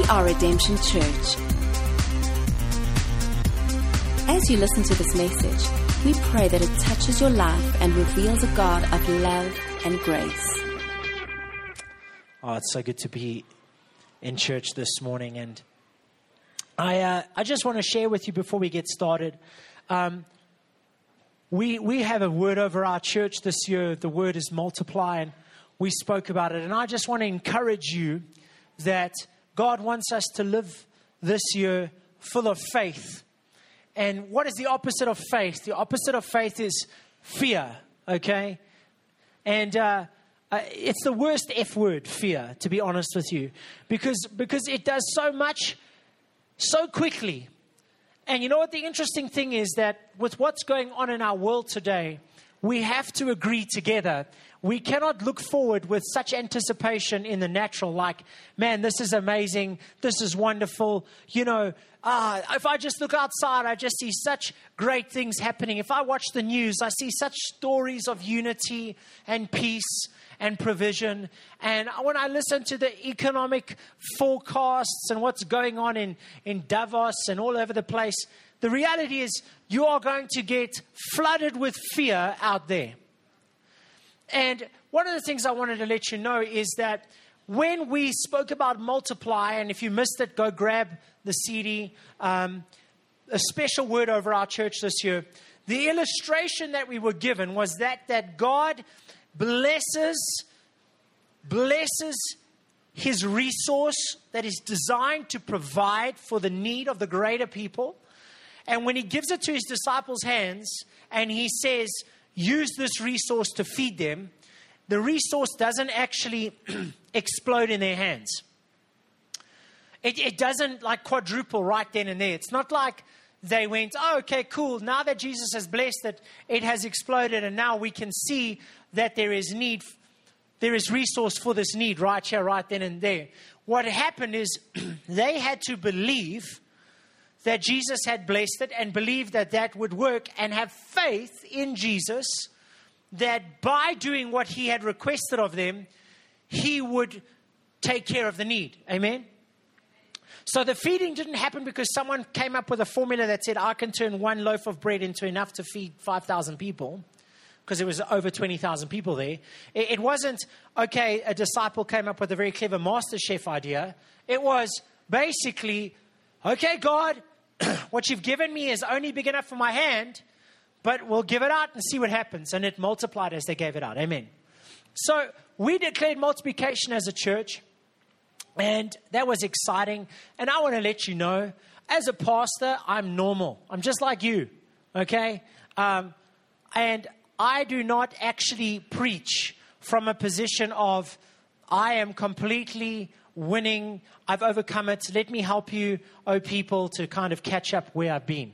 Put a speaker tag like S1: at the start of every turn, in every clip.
S1: are Redemption Church. As you listen to this message, we pray that it touches your life and reveals a God of love and grace.
S2: Oh, it's so good to be in church this morning. And I just want to share with you before we get started. We have a word over our church this year. The word is multiply, and we spoke about it. And I just want to encourage you that God wants us to live this year full of faith. And what is the opposite of faith? The opposite of faith is fear, okay? And it's the worst F word, fear, to be honest with you. Because it does so much, so quickly. And you know what the interesting thing is, that with what's going on in our world today, we have to agree together. We cannot look forward with such anticipation in the natural, like, man, this is amazing, this is wonderful. You know, if I just look outside, I just see such great things happening. If I watch the news, I see such stories of unity and peace and provision. And when I listen to the economic forecasts and what's going on in Davos and all over the place, the reality is you are going to get flooded with fear out there. And one of the things I wanted to let you know is that when we spoke about multiply, and if you missed it, go grab the CD, a special word over our church this year. The illustration that we were given was that God blesses His resource that is designed to provide for the need of the greater people. And when He gives it to His disciples' hands and He says, use this resource to feed them, the resource doesn't actually explode in their hands. It doesn't like quadruple right then and there. It's not like they went, oh, okay, cool. Now that Jesus has blessed it, it has exploded, and now we can see that there is need. There is resource for this need right here, right then and there. What happened is they had to believe that Jesus had blessed it and believe that would work, and have faith in Jesus that by doing what He had requested of them, He would take care of the need. Amen? So the feeding didn't happen because someone came up with a formula that said, I can turn one loaf of bread into enough to feed 5,000 people. Because there was over 20,000 people there. It wasn't, okay, a disciple came up with a very clever master chef idea. It was basically, okay, God, what you've given me is only big enough for my hand, but we'll give it out and see what happens. And it multiplied as they gave it out. Amen. So we declared multiplication as a church, and that was exciting. And I want to let you know, as a pastor, I'm normal. I'm just like you, okay? And I do not actually preach from a position of, I am completely winning, I've overcome it, let me help you, oh people, to kind of catch up where I've been.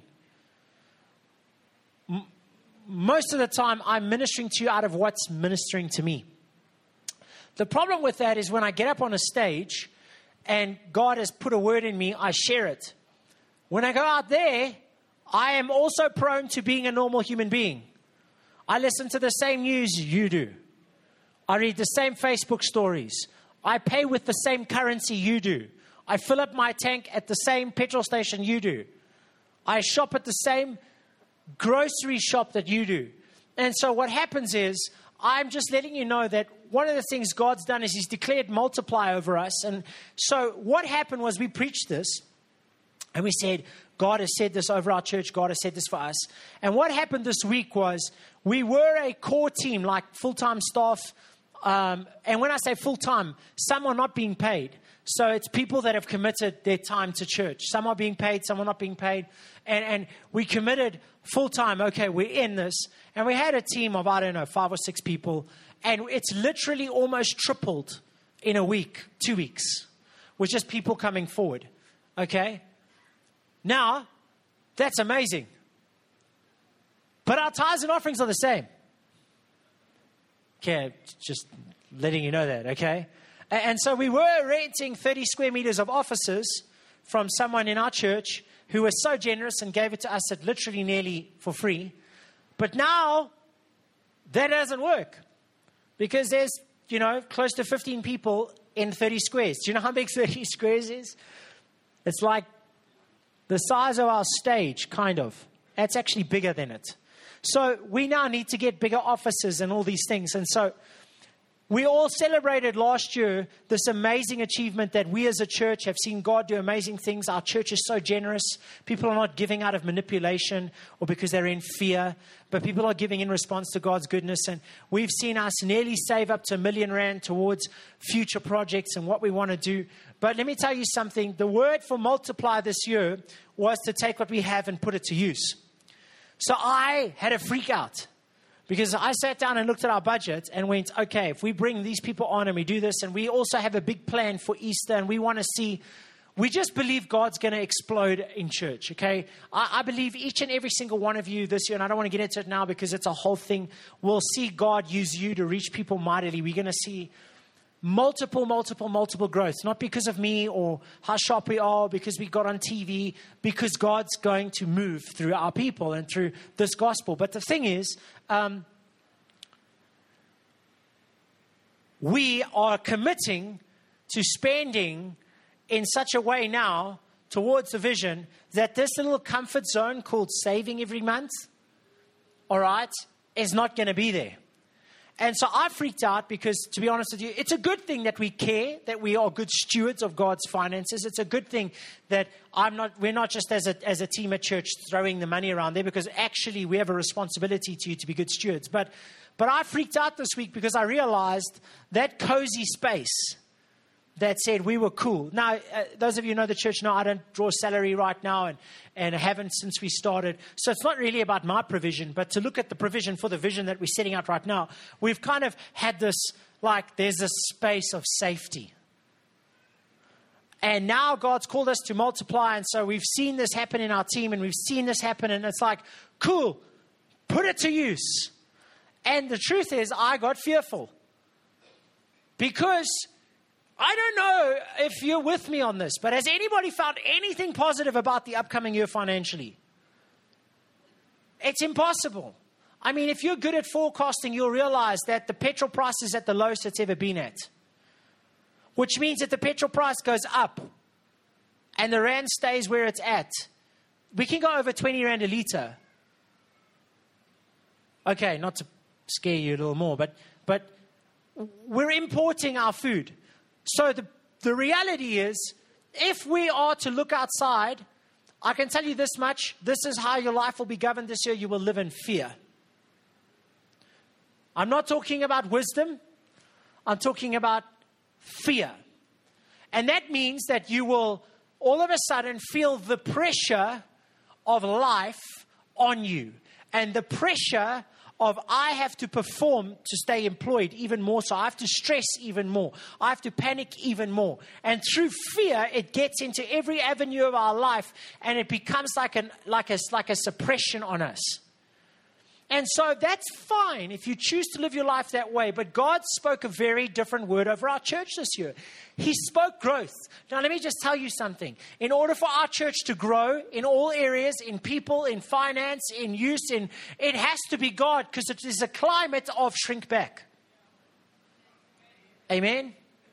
S2: Most of the time, I'm ministering to you out of what's ministering to me. The problem with that is when I get up on a stage and God has put a word in me, I share it. When I go out there, I am also prone to being a normal human being. I listen to the same news you do. I read the same Facebook stories. I pay with the same currency you do. I fill up my tank at the same petrol station you do. I shop at the same grocery shop that you do. And so what happens is, I'm just letting you know that one of the things God's done is He's declared multiply over us. And so what happened was, we preached this and we said, God has said this over our church. God has said this for us. And what happened this week was, we were a core team, like full-time staff. And when I say full-time, some are not being paid. So it's people that have committed their time to church. Some are being paid, some are not being paid. And we committed full-time. Okay, we're in this. And we had a team of, 5 or 6 people. And it's literally almost tripled in a week, 2 weeks, with just people coming forward. Okay? Now, that's amazing. But our tithes and offerings are the same. Okay, just letting you know that, okay? And so we were renting 30 square meters of offices from someone in our church who was so generous and gave it to us at literally nearly for free. But now, that doesn't work. Because there's, close to 15 people in 30 squares. Do you know how big 30 squares is? It's like the size of our stage, kind of. That's actually bigger than it. So we now need to get bigger offices and all these things. And so we all celebrated last year this amazing achievement that we as a church have seen God do amazing things. Our church is so generous. People are not giving out of manipulation or because they're in fear, but people are giving in response to God's goodness. And we've seen us nearly save up to R1 million towards future projects and what we want to do. But let me tell you something. The word for multiply this year was to take what we have and put it to use. So I had a freak out. Because I sat down and looked at our budget and went, okay, if we bring these people on and we do this, and we also have a big plan for Easter, and we want to see, we just believe God's going to explode in church, okay? I believe each and every single one of you this year, and I don't want to get into it now because it's a whole thing, will see God use you to reach people mightily. We're going to see multiple growth, not because of me or how sharp we are, because we got on TV, because God's going to move through our people and through this gospel. But the thing is, we are committing to spending in such a way now towards the vision that this little comfort zone called saving every month, all right, is not going to be there. And so I freaked out because, to be honest with you, it's a good thing that we care, that we are good stewards of God's finances. It's a good thing that we're not just as a team at church throwing the money around there, because actually we have a responsibility to you to be good stewards. But I freaked out this week because I realized that cozy space that said we were cool. Now, those of you who know the church know I don't draw salary right now and haven't since we started. So it's not really about my provision, but to look at the provision for the vision that we're setting out right now, we've kind of had this, like, there's a space of safety. And now God's called us to multiply, and so we've seen this happen in our team, and we've seen this happen, and it's like, cool, put it to use. And the truth is, I got fearful. Because I don't know if you're with me on this, but has anybody found anything positive about the upcoming year financially? It's impossible. I mean, if you're good at forecasting, you'll realize that the petrol price is at the lowest it's ever been at. Which means that the petrol price goes up and the rand stays where it's at. We can go over 20 rand a litre. Okay, not to scare you a little more, but we're importing our food. So the reality is, if we are to look outside, I can tell you this much, this is how your life will be governed this year. You will live in fear. I'm not talking about wisdom. I'm talking about fear. And that means that you will all of a sudden feel the pressure of life on you. And the pressure of I have to perform to stay employed even more. So I have to stress even more. I have to panic even more. And through fear, it gets into every avenue of our life, and it becomes like a suppression on us. And so that's fine if you choose to live your life that way. But God spoke a very different word over our church this year. He spoke growth. Now, let me just tell you something. In order for our church to grow in all areas, in people, in finance, in use, it has to be God, because it is a climate of shrink back. Amen?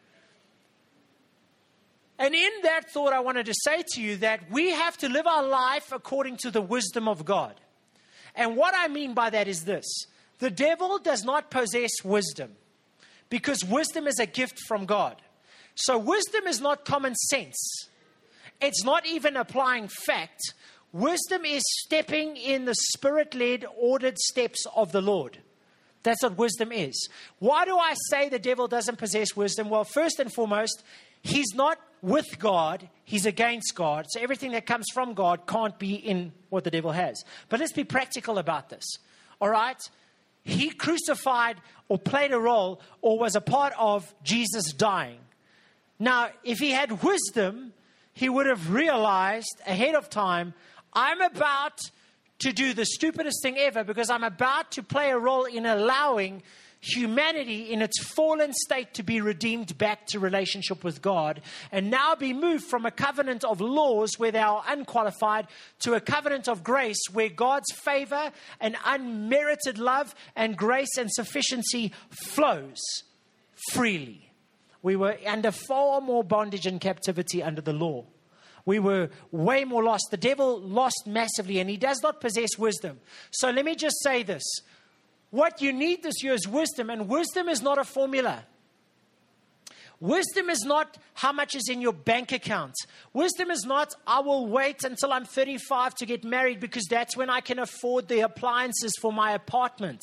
S2: And in that thought, I wanted to say to you that we have to live our life according to the wisdom of God. And what I mean by that is this. The devil does not possess wisdom, because wisdom is a gift from God. So wisdom is not common sense. It's not even applying fact. Wisdom is stepping in the spirit-led, ordered steps of the Lord. That's what wisdom is. Why do I say the devil doesn't possess wisdom? Well, first and foremost, he's not with God, he's against God. So everything that comes from God can't be in what the devil has. But let's be practical about this. All right? He crucified or played a role or was a part of Jesus dying. Now, if he had wisdom, he would have realized ahead of time, I'm about to do the stupidest thing ever, because I'm about to play a role in allowing humanity in its fallen state to be redeemed back to relationship with God, and now be moved from a covenant of laws where they are unqualified to a covenant of grace where God's favor and unmerited love and grace and sufficiency flows freely. We were under far more bondage and captivity under the law. We were way more lost. The devil lost massively, and he does not possess wisdom. So let me just say this. What you need this year is wisdom, and wisdom is not a formula. Wisdom is not how much is in your bank account. Wisdom is not, I will wait until I'm 35 to get married because that's when I can afford the appliances for my apartment.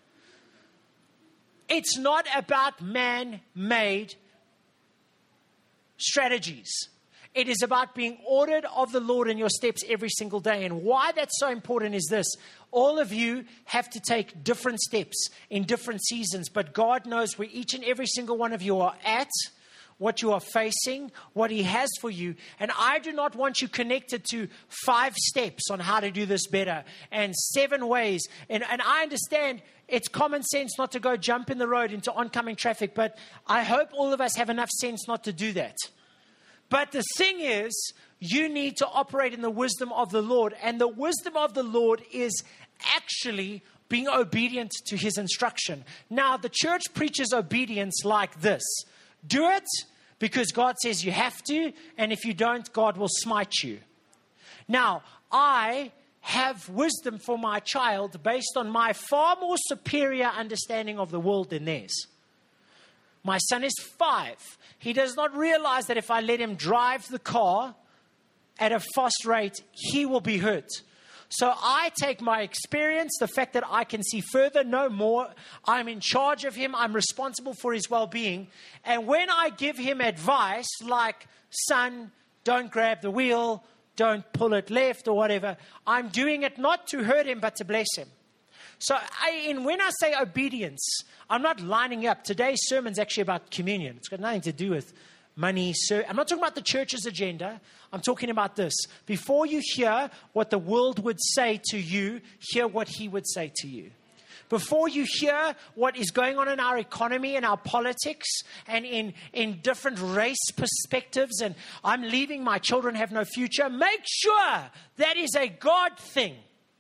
S2: It's not about man-made strategies. It is about being ordered of the Lord in your steps every single day. And why that's so important is this. All of you have to take different steps in different seasons. But God knows where each and every single one of you are at, what you are facing, what He has for you. And I do not want you connected to 5 steps on how to do this better and 7 ways. And I understand it's common sense not to go jump in the road into oncoming traffic. But I hope all of us have enough sense not to do that. But the thing is, you need to operate in the wisdom of the Lord. And the wisdom of the Lord is actually being obedient to His instruction. Now, the church preaches obedience like this. Do it because God says you have to. And if you don't, God will smite you. Now, I have wisdom for my child based on my far more superior understanding of the world than theirs. My son is 5. He does not realize that if I let him drive the car at a fast rate, he will be hurt. So I take my experience, the fact that I can see further, know more. I'm in charge of him. I'm responsible for his well-being. And when I give him advice like, son, don't grab the wheel, don't pull it left or whatever, I'm doing it not to hurt him, but to bless him. So when I say obedience, I'm not lining up. Today's sermon is actually about communion. It's got nothing to do with money. I'm not talking about the church's agenda. I'm talking about this. Before you hear what the world would say to you, hear what He would say to you. Before you hear what is going on in our economy and our politics and in different race perspectives, and I'm leaving, my children have no future, make sure that is a God thing.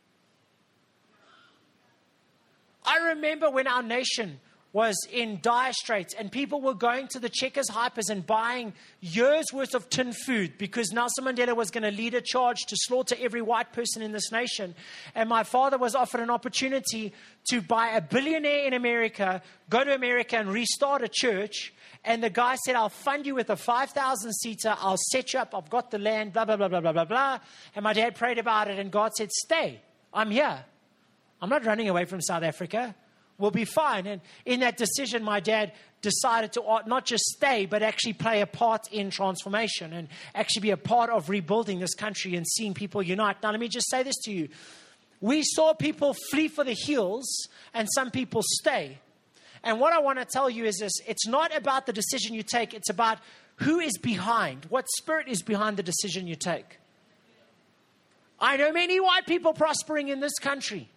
S2: I remember when our nation was in dire straits and people were going to the Checkers Hypers and buying years worth of tin food because Nelson Mandela was going to lead a charge to slaughter every white person in this nation. And my father was offered an opportunity to buy a billionaire in America, go to America and restart a church. And the guy said, I'll fund you with a 5,000-seater. I'll set you up. I've got the land, blah, blah, blah, blah, blah, blah, blah. And my dad prayed about it and God said, stay. I'm here. I'm not running away from South Africa. We'll be fine. And in that decision, my dad decided to not just stay, but actually play a part in transformation and actually be a part of rebuilding this country and seeing people unite. Now, let me just say this to you. We saw people flee for the hills and some people stay. And what I want to tell you is this. It's not about the decision you take. It's about who is behind, what spirit is behind the decision you take. I know many white people prospering in this country.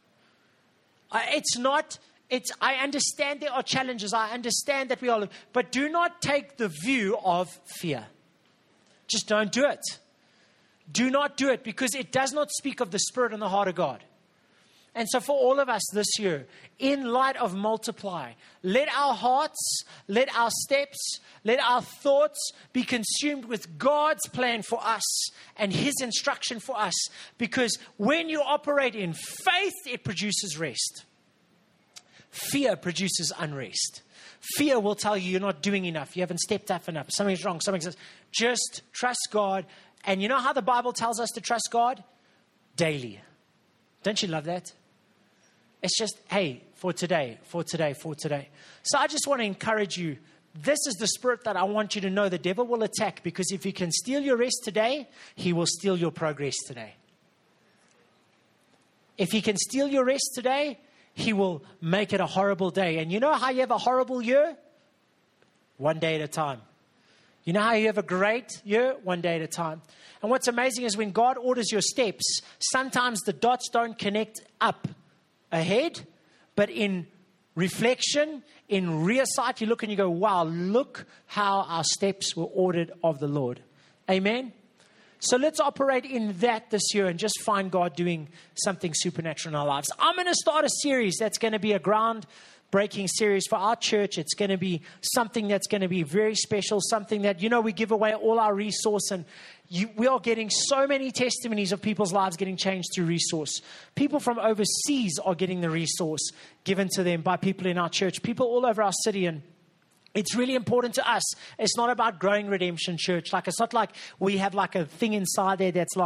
S2: I understand there are challenges. I understand that we all, but do not take the view of fear. Just don't do it. Do not do it because it does not speak of the Spirit and the heart of God. And so for all of us this year, in light of Multiply, let our hearts, let our steps, let our thoughts be consumed with God's plan for us and His instruction for us. Because when you operate in faith, it produces rest. Fear produces unrest. Fear will tell you you're not doing enough. You haven't stepped up enough. Something's wrong. Something says, just trust God. And you know how the Bible tells us to trust God? Daily. Don't you love that? It's just, hey, for today, for today, for today. So I just want to encourage you. This is the spirit that I want you to know the devil will attack, because if he can steal your rest today, he will steal your progress today. If he can steal your rest today, he will make it a horrible day. And you know how you have a horrible year? One day at a time. You know how you have a great year? One day at a time. And what's amazing is when God orders your steps, sometimes the dots don't connect up ahead, but in reflection, in rear sight, you look and you go, wow, look how our steps were ordered of the Lord. Amen? So let's operate in that this year and just find God doing something supernatural in our lives. I'm going to start a series that's going to be a ground breaking series for our church. It's going to be something that's going to be very special, something that, we give away all our resource, and we are getting so many testimonies of people's lives getting changed through resource. People from overseas are getting the resource given to them by people in our church, people all over our city. And it's really important to us. It's not about growing Redemption Church. It's not like we have a thing inside there that's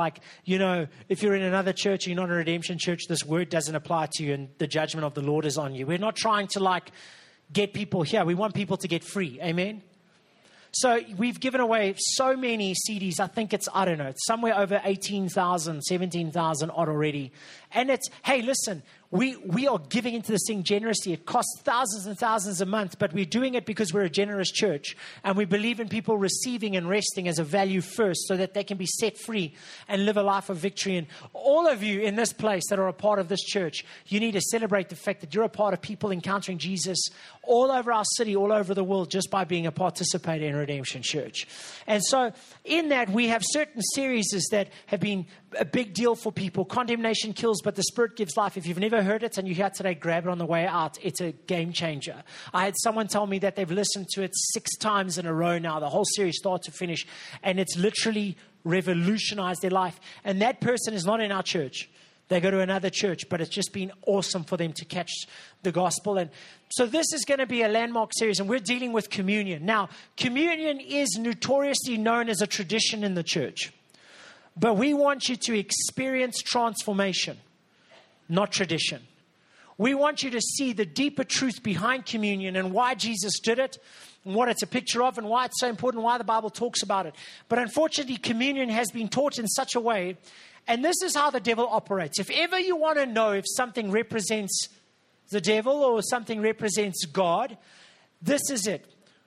S2: if you're in another church, you're not in a Redemption Church, this word doesn't apply to you and the judgment of the Lord is on you. We're not trying to get people here. We want people to get free. Amen. So we've given away so many CDs. I think it's somewhere over 18,000, 17,000 odd already. And it's, hey, listen, we are giving into this thing generously. It costs thousands and thousands a month, but we're doing it because we're a generous church. And we believe in people receiving and resting as a value first so that they can be set free and live a life of victory. And all of you in this place that are a part of this church, you need to celebrate the fact that you're a part of people encountering Jesus all over our city, all over the world, just by being a participator in Redemption Church. And so in that, we have certain series that have been a big deal for people. Condemnation kills, but the Spirit gives life. If you've never heard it and you're here today, grab it on the way out. It's a game changer. I had someone tell me that they've listened to it 6 times in a row now, the whole series start to finish, and it's literally revolutionized their life. And that person is not in our church. They go to another church, but it's just been awesome for them to catch the gospel. And so this is going to be a landmark series, and we're dealing with communion. Now, communion is notoriously known as a tradition in the church. But we want you to experience transformation, not tradition. We want you to see the deeper truth behind communion and why Jesus did it, and what it's a picture of, and why it's so important, why the Bible talks about it. But unfortunately, communion has been taught in such a way, and this is how the devil operates. If ever you want to know if something represents the devil or something represents God, this is it.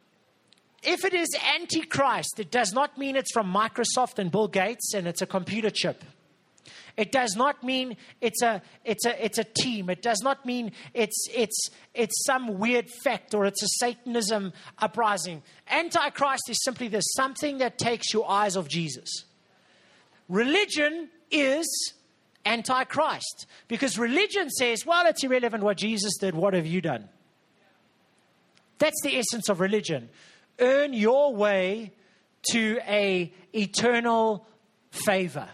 S2: If it is Antichrist, it does not mean it's from Microsoft and Bill Gates and it's a computer chip. It does not mean it's a team. It does not mean it's some weird fact or it's a Satanism uprising. Antichrist is simply this, something that takes your eyes off Jesus. Religion is Antichrist because religion says, well, it's irrelevant what Jesus did. What have you done? That's the essence of religion. Earn your way to a eternal favor.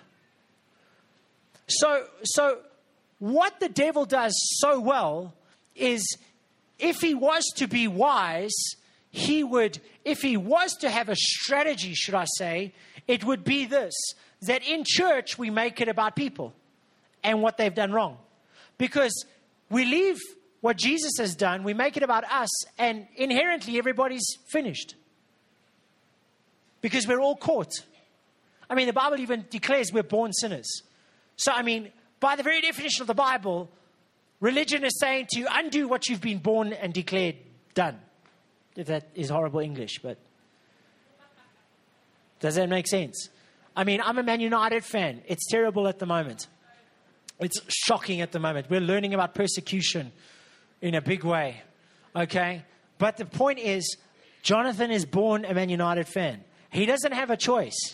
S2: So what the devil does so well is if he was to be wise, if he was to have a strategy, should I say, it would be this, that in church we make it about people and what they've done wrong. Because we leave what Jesus has done, we make it about us, and inherently everybody's finished. Because we're all caught. I mean, the Bible even declares we're born sinners. So, I mean, by the very definition of the Bible, religion is saying to undo what you've been born and declared done. If that is horrible English, but does that make sense? I mean, I'm a Man United fan. It's terrible at the moment. It's shocking at the moment. We're learning about persecution in a big way, okay? But the point is, Jonathan is born a Man United fan. He doesn't have a choice.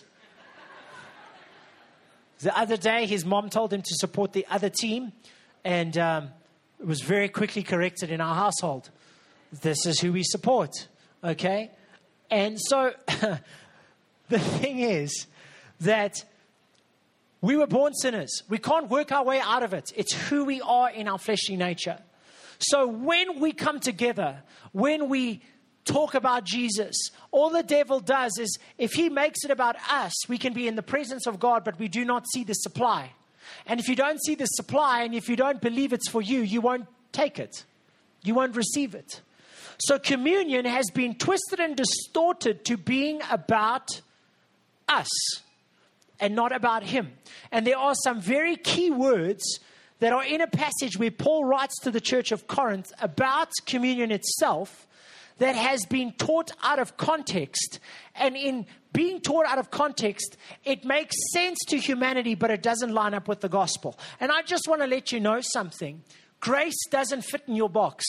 S2: The other day, his mom told him to support the other team, and it was very quickly corrected in our household. This is who we support, okay? And so the thing is that we were born sinners. We can't work our way out of it. It's who we are in our fleshly nature. So when we come together, when we talk about Jesus, all the devil does is if he makes it about us, we can be in the presence of God, but we do not see the supply. And if you don't see the supply and if you don't believe it's for you, you won't take it. You won't receive it. So communion has been twisted and distorted to being about us and not about him. And there are some very key words that are in a passage where Paul writes to the church of Corinth about communion itself that has been taught out of context. And in being taught out of context, it makes sense to humanity, but it doesn't line up with the gospel. And I just want to let you know something. Grace doesn't fit in your box.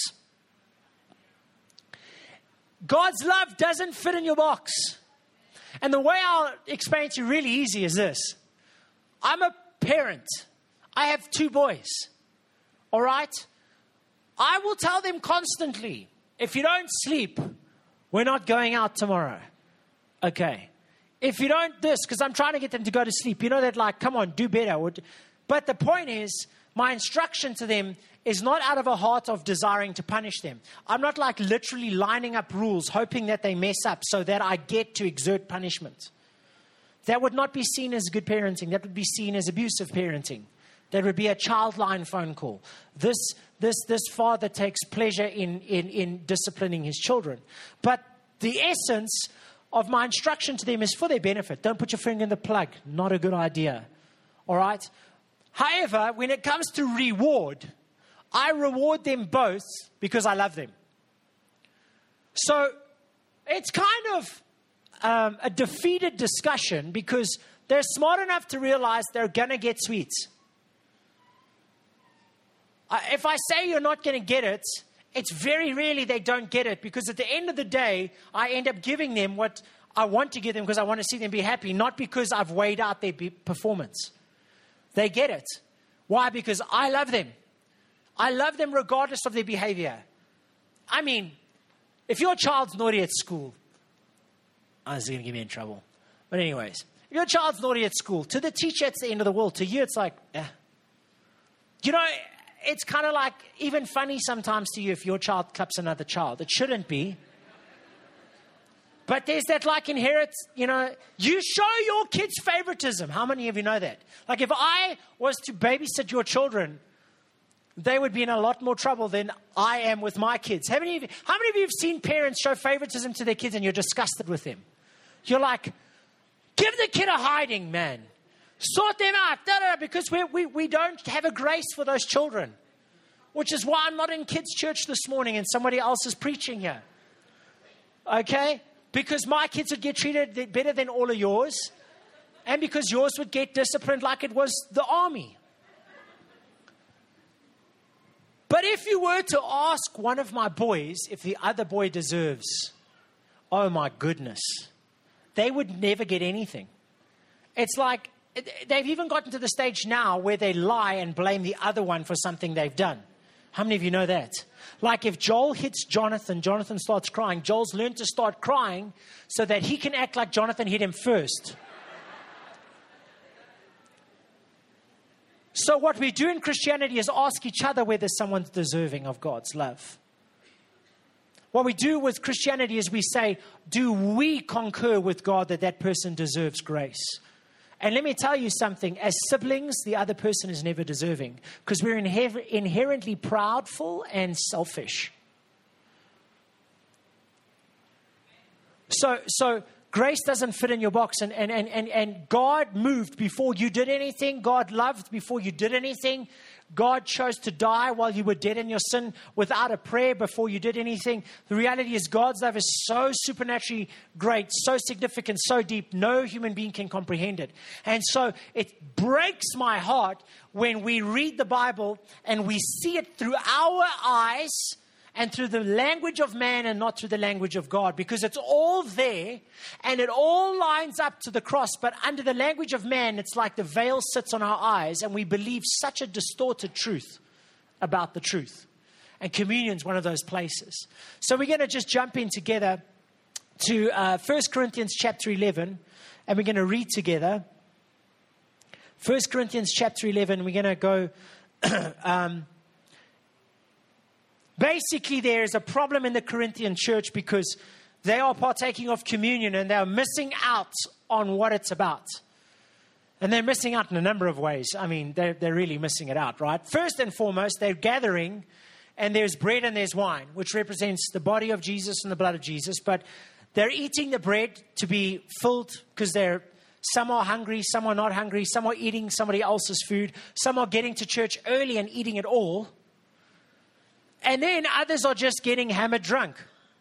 S2: God's love doesn't fit in your box. And the way I'll explain it to you really easy is this. I'm a parent. I have 2 boys. All right? I will tell them constantly, if you don't sleep, we're not going out tomorrow. Okay. If you don't this, because I'm trying to get them to go to sleep. You know that, like, come on, do better. But the point is, my instruction to them is not out of a heart of desiring to punish them. I'm not like literally lining up rules, hoping that they mess up so that I get to exert punishment. That would not be seen as good parenting. That would be seen as abusive parenting. That would be a child line phone call. This father takes pleasure in disciplining his children. But the essence of my instruction to them is for their benefit. Don't put your finger in the plug. Not a good idea. All right? However, when it comes to reward, I reward them both because I love them. So it's kind of a defeated discussion because they're smart enough to realize they're going to get sweets. If I say you're not going to get it, it's very rarely they don't get it, because at the end of the day, I end up giving them what I want to give them because I want to see them be happy, not because I've weighed out their performance. They get it. Why? Because I love them. I love them regardless of their behavior. I mean, if your child's naughty at school, this is going to get me in trouble. But anyways, if your child's naughty at school, to the teacher, it's the end of the world. To you, it's like, You know, it's kind of like even funny sometimes to you if your child claps another child. It shouldn't be. But there's that like inherent, you show your kids favoritism. How many of you know that? Like if I was to babysit your children, they would be in a lot more trouble than I am with my kids. How many of you have seen parents show favoritism to their kids and you're disgusted with them? You're like, give the kid a hiding, man. Sort them out. Because we don't have a grace for those children. Which is why I'm not in kids' church this morning and somebody else is preaching here. Okay? Because my kids would get treated better than all of yours. And because yours would get disciplined like it was the army. But if you were to ask one of my boys if the other boy deserves, oh my goodness, they would never get anything. It's like, they've even gotten to the stage now where they lie and blame the other one for something they've done. How many of you know that? Like if Joel hits Jonathan, Jonathan starts crying. Joel's learned to start crying so that he can act like Jonathan hit him first. So what we do in Christianity is ask each other whether someone's deserving of God's love. What we do with Christianity is we say, do we concur with God that that person deserves grace? And let me tell you something. As siblings, the other person is never deserving because we're inherently proudful and selfish. So grace doesn't fit in your box. And God moved before you did anything. God loved before you did anything. God chose to die while you were dead in your sin without a prayer before you did anything. The reality is God's love is so supernaturally great, so significant, so deep, no human being can comprehend it. And so it breaks my heart when we read the Bible and we see it through our eyes and through the language of man and not through the language of God, because it's all there and it all lines up to the cross. But under the language of man, it's like the veil sits on our eyes and we believe such a distorted truth about the truth. And communion's one of those places. So we're going to just jump in together to 1 Corinthians chapter 11, and we're going to read together. 1 Corinthians chapter 11, we're going to go... Basically, there is a problem in the Corinthian church because they are partaking of communion and they're missing out on what it's about. And they're missing out in a number of ways. I mean, they're really missing it out, right? First and foremost, they're gathering and there's bread and there's wine, which represents the body of Jesus and the blood of Jesus. But they're eating the bread to be filled because some are hungry, some are not hungry, some are eating somebody else's food, some are getting to church early and eating it all. And then others are just getting hammered drunk.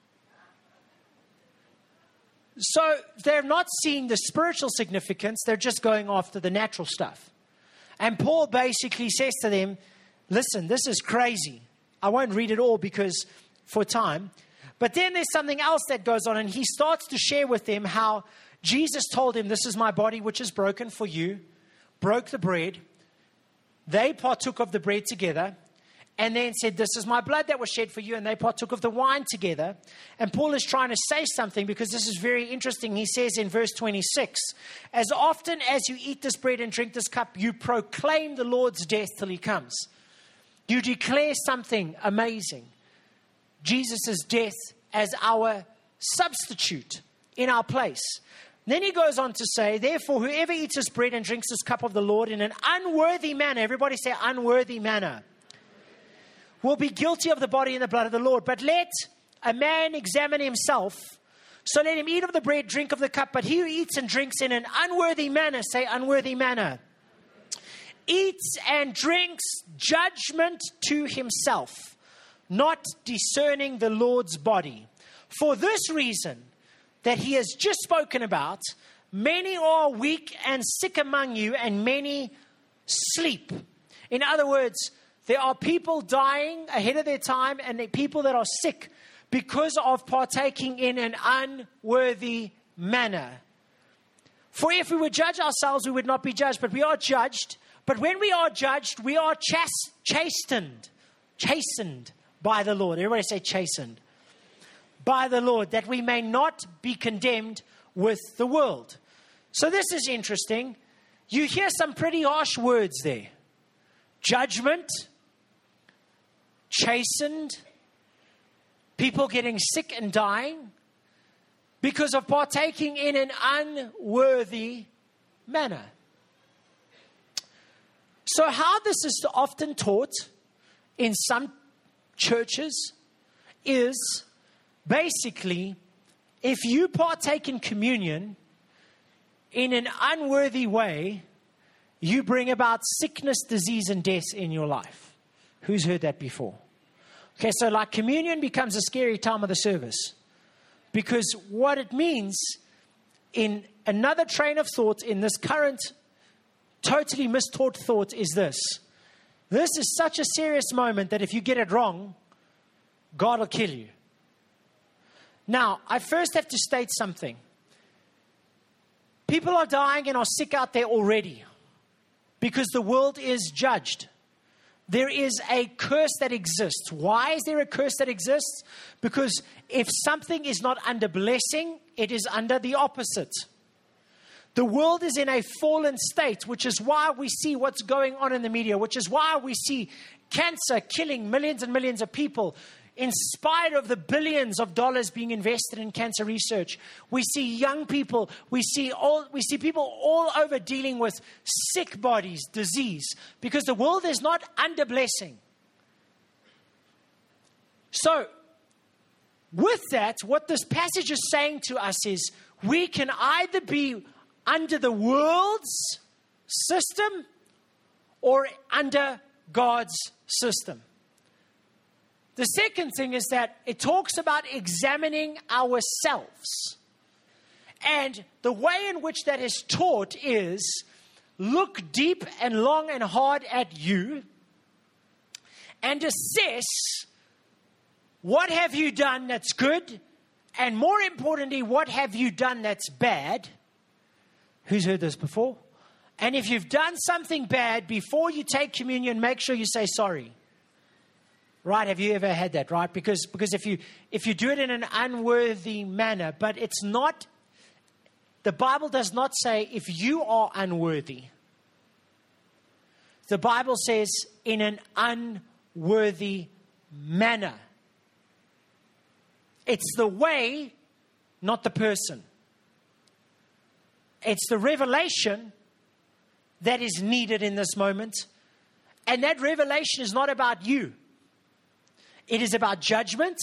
S2: So they're not seeing the spiritual significance. They're just going after the natural stuff. And Paul basically says to them, listen, this is crazy. I won't read it all because for time. But then there's something else that goes on. And he starts to share with them how Jesus told him, this is my body which is broken for you. Broke the bread. They partook of the bread together. and then said, this is my blood that was shed for you. And they partook of the wine together. And Paul is trying to say something because this is very interesting. He says in verse 26, as often as you eat this bread and drink this cup, you proclaim the Lord's death till he comes. You declare something amazing. Jesus' death as our substitute in our place. Then he goes on to say, therefore, whoever eats this bread and drinks this cup of the Lord in an unworthy manner, everybody say unworthy manner, will be guilty of the body and the blood of the Lord. But let a man examine himself. So let him eat of the bread, drink of the cup. But he who eats and drinks in an unworthy manner, say unworthy manner, eats and drinks judgment to himself, not discerning the Lord's body. For this reason that he has just spoken about, many are weak and sick among you, and many sleep. In other words, there are people dying ahead of their time, and there are people that are sick because of partaking in an unworthy manner. For if we would judge ourselves, we would not be judged, but we are judged. But when we are judged, we are chastened by the Lord. Everybody say chastened. By the Lord, that we may not be condemned with the world. So this is interesting. You hear some pretty harsh words there. Judgment, chastened, people getting sick and dying because of partaking in an unworthy manner. So how this is often taught in some churches is basically, if you partake in communion in an unworthy way, you bring about sickness, disease, and death in your life. Who's heard that before? Okay, so like communion becomes a scary time of the service. Because what it means in another train of thought in this current totally mistaught thought is this. This is such a serious moment that if you get it wrong, God will kill you. Now, I first have to state something. People are dying and are sick out there already because the world is judged. There is a curse that exists. Why is there a curse that exists? Because if something is not under blessing, it is under the opposite. The world is in a fallen state, which is why we see what's going on in the media, which is why we see cancer killing millions and millions of people. In spite of the billions of dollars being invested in cancer research, we see young people, we see people all over dealing with sick bodies, disease, because the world is not under blessing. So, with that, what this passage is saying to us is we can either be under the world's system or under God's system. The second thing is that it talks about examining ourselves. And the way in which that is taught is look deep and long and hard at you and assess what have you done that's good, and more importantly, what have you done that's bad. Who's heard this before? And if you've done something bad, before you take communion, make sure you say sorry. Right? Have you ever had that, right? Because if you do it in an unworthy manner, but it's not, the Bible does not say if you are unworthy. The Bible says in an unworthy manner. It's the way, not the person. It's the revelation that is needed in this moment. And that revelation is not about you. It is about judgment.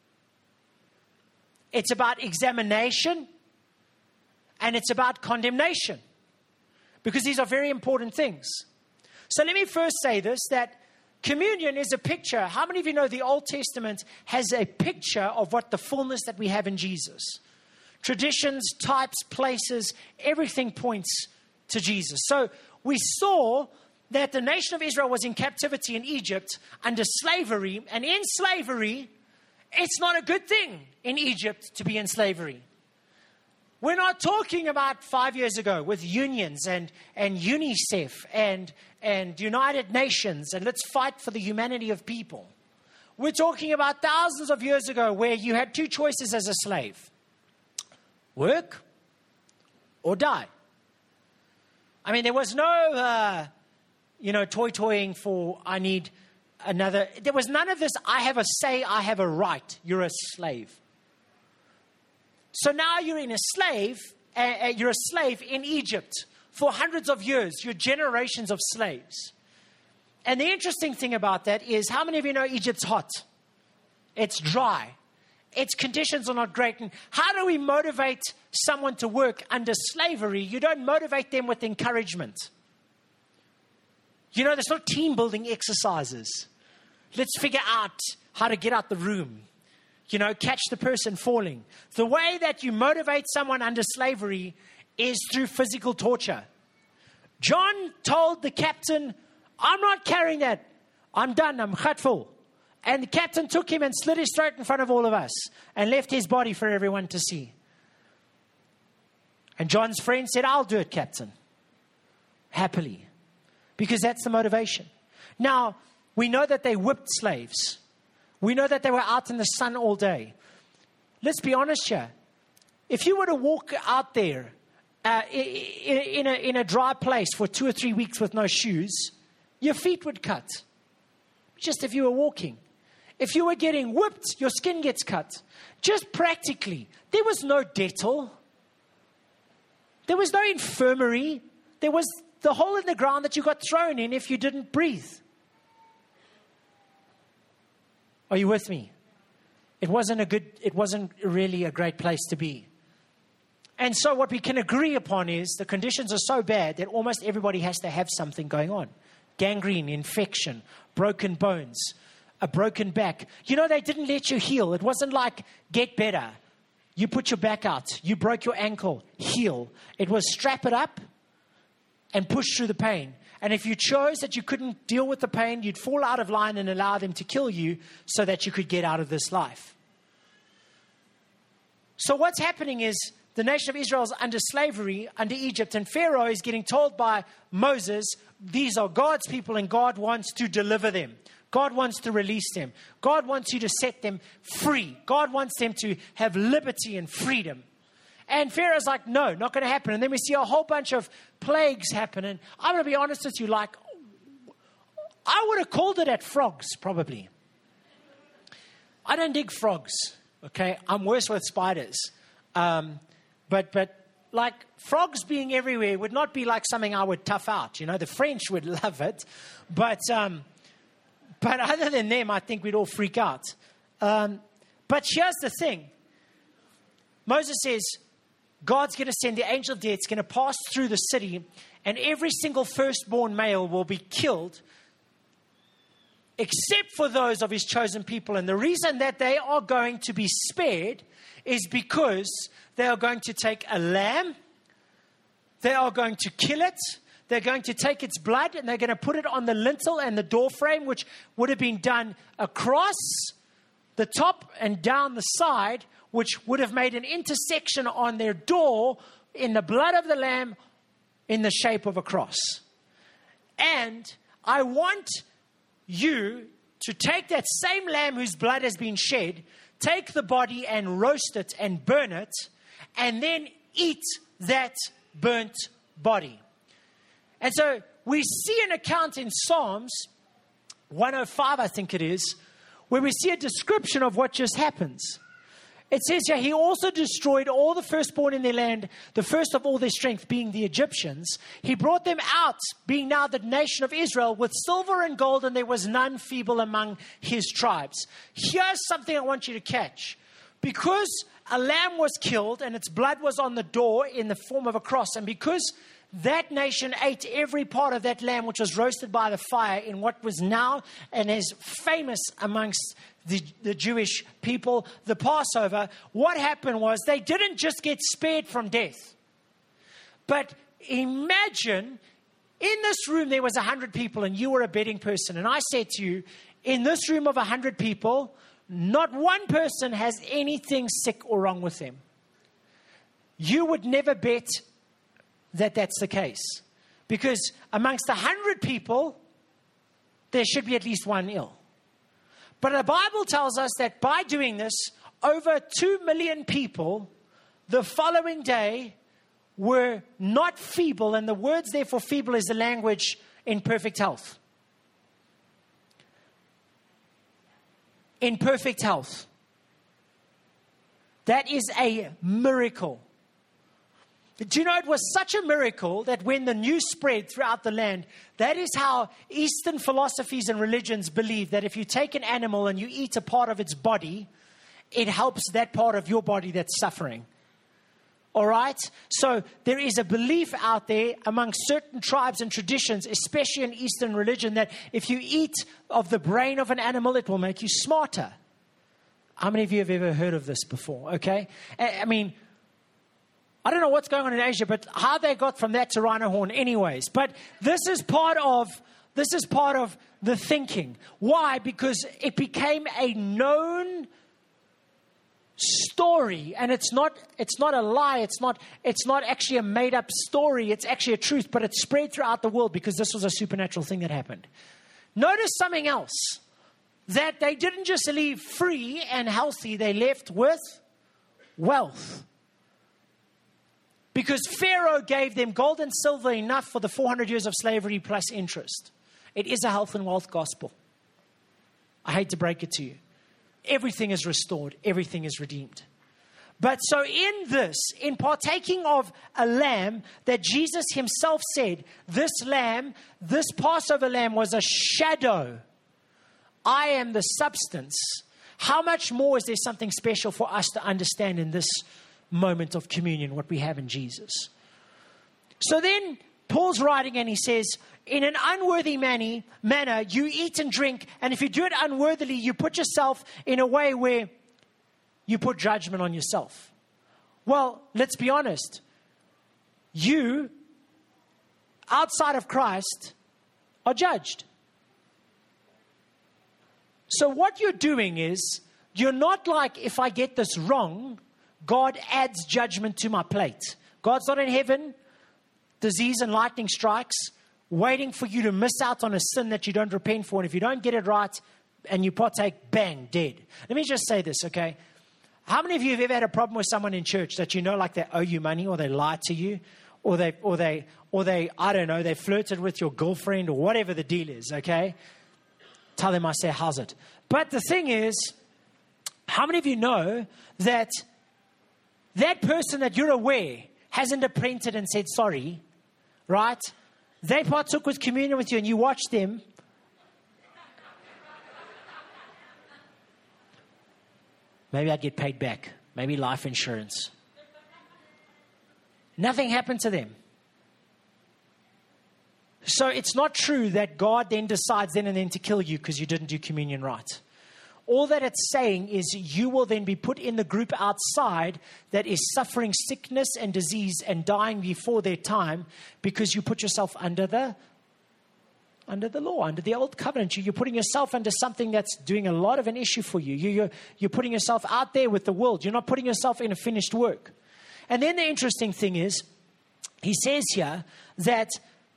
S2: It's about examination. And it's about condemnation. Because these are very important things. So let me first say this, that communion is a picture. How many of you know the Old Testament has a picture of what the fullness that we have in Jesus? Traditions, types, places, everything points to Jesus. So we saw that the nation of Israel was in captivity in Egypt under slavery. And in slavery, it's not a good thing in Egypt to be in slavery. We're not talking about 5 years ago with unions and UNICEF and United Nations and let's fight for the humanity of people. We're talking about thousands of years ago where you had two choices as a slave. Work or die. I mean, there was no, toy-toying for I need another. There was none of this, I have a say, I have a right. You're a slave. So now you're a slave in Egypt for hundreds of years. You're generations of slaves. And the interesting thing about that is, how many of you know Egypt's hot? It's dry. Its conditions are not great. And how do we motivate someone to work under slavery? You don't motivate them with encouragement. There's no team building exercises. Let's figure out how to get out the room. Catch the person falling. The way that you motivate someone under slavery is through physical torture. John told the captain, I'm not carrying that. I'm done. I'm khatful. And the captain took him and slit his throat in front of all of us and left his body for everyone to see. And John's friend said, I'll do it, Captain. Happily. Because that's the motivation. Now, we know that they whipped slaves. We know that they were out in the sun all day. Let's be honest here. If you were to walk out there in a dry place for 2 or 3 weeks with no shoes, your feet would cut. Just if you were walking. If you were getting whipped, your skin gets cut. Just practically. There was no Dettol. There was no infirmary. There was the hole in the ground that you got thrown in if you didn't breathe. Are you with me? It wasn't really a great place to be. And so what we can agree upon is the conditions are so bad that almost everybody has to have something going on. Gangrene, infection, broken bones, a broken back. They didn't let you heal. It wasn't like get better. You put your back out. You broke your ankle. Heal. It was strap it up and push through the pain. And if you chose that you couldn't deal with the pain, you'd fall out of line and allow them to kill you so that you could get out of this life. So what's happening is the nation of Israel is under slavery, under Egypt, and Pharaoh is getting told by Moses, these are God's people and God wants to deliver them. God wants to release them. God wants you to set them free. God wants them to have liberty and freedom. And Pharaoh's like, no, not going to happen. And then we see a whole bunch of plagues happen. And I'm going to be honest with you, I would have called it at frogs, probably. I don't dig frogs, okay? I'm worse with spiders. But frogs being everywhere would not be like something I would tough out. The French would love it. But other than them, I think we'd all freak out. But here's the thing. Moses says, God's going to send the angel of death. It's going to pass through the city, and every single firstborn male will be killed, except for those of his chosen people. And the reason that they are going to be spared is because they are going to take a lamb, they are going to kill it, they're going to take its blood, and they're going to put it on the lintel and the door frame, which would have been done across the top and down the side, which would have made an intersection on their door in the blood of the lamb in the shape of a cross. And I want you to take that same lamb whose blood has been shed, take the body and roast it and burn it, and then eat that burnt body. And so we see an account in Psalms 105, I think it is, where we see a description of what just happens. It says here, he also destroyed all the firstborn in their land, the first of all their strength being the Egyptians. He brought them out, being now the nation of Israel, with silver and gold, and there was none feeble among his tribes. Here's something I want you to catch. Because a lamb was killed and its blood was on the door in the form of a cross, and because that nation ate every part of that lamb which was roasted by the fire in what was now and is famous amongst the Jewish people, the Passover, what happened was they didn't just get spared from death. But imagine in this room there was 100 people and you were a betting person. And I said to you, in this room of 100 people, not one person has anything sick or wrong with them. you would never bet that that's the case. Because amongst 100 people, there should be at least one ill. But the Bible tells us that by doing this, over 2 million people the following day were not feeble. And the words there for feeble is the language in perfect health. In perfect health. That is a miracle. Do you know, it was such a miracle that when the news spread throughout the land, that is how Eastern philosophies and religions believe that if you take an animal and you eat a part of its body, it helps that part of your body that's suffering. All right? So there is a belief out there among certain tribes and traditions, especially in Eastern religion, that if you eat of the brain of an animal, it will make you smarter. How many of you have ever heard of this before? Okay? I mean, I don't know what's going on in Asia, but how they got from that to rhino horn anyways. But this is part of the thinking. Why? Because it became a known story, and it's not a lie. It's not actually a made up story. It's actually a truth, but it spread throughout the world because this was a supernatural thing that happened. Notice something else, that they didn't just leave free and healthy, they left with wealth. Because Pharaoh gave them gold and silver enough for the 400 years of slavery plus interest. It is a health and wealth gospel. I hate to break it to you. Everything is restored. Everything is redeemed. But so in partaking of a lamb that Jesus himself said, this lamb, this Passover lamb was a shadow. I am the substance. How much more is there something special for us to understand in this moment of communion, what we have in Jesus? So then Paul's writing and he says, in an unworthy manner, you eat and drink, and if you do it unworthily, you put yourself in a way where you put judgment on yourself. Well, let's be honest. You, outside of Christ, are judged. So what you're doing is, you're not like, if I get this wrong, God adds judgment to my plate. God's not in heaven, disease and lightning strikes, waiting for you to miss out on a sin that you don't repent for. And if you don't get it right and you partake, bang, dead. Let me just say this, okay? How many of you have ever had a problem with someone in church that you know, like they owe you money, or they lied to you, or they, I don't know, they flirted with your girlfriend, or whatever the deal is, okay? Tell them I say, how's it? But the thing is, how many of you know that that person that you're aware hasn't repented and said sorry, right? They partook with communion with you and you watched them. Maybe I'd get paid back. Maybe life insurance. Nothing happened to them. So it's not true that God then decides then and then to kill you because you didn't do communion right. All that it's saying is you will then be put in the group outside that is suffering sickness and disease and dying before their time because you put yourself under the law, under the old covenant. You're putting yourself under something that's doing a lot of an issue for you. You're putting yourself out there with the world. You're not putting yourself in a finished work. And then the interesting thing is, he says here that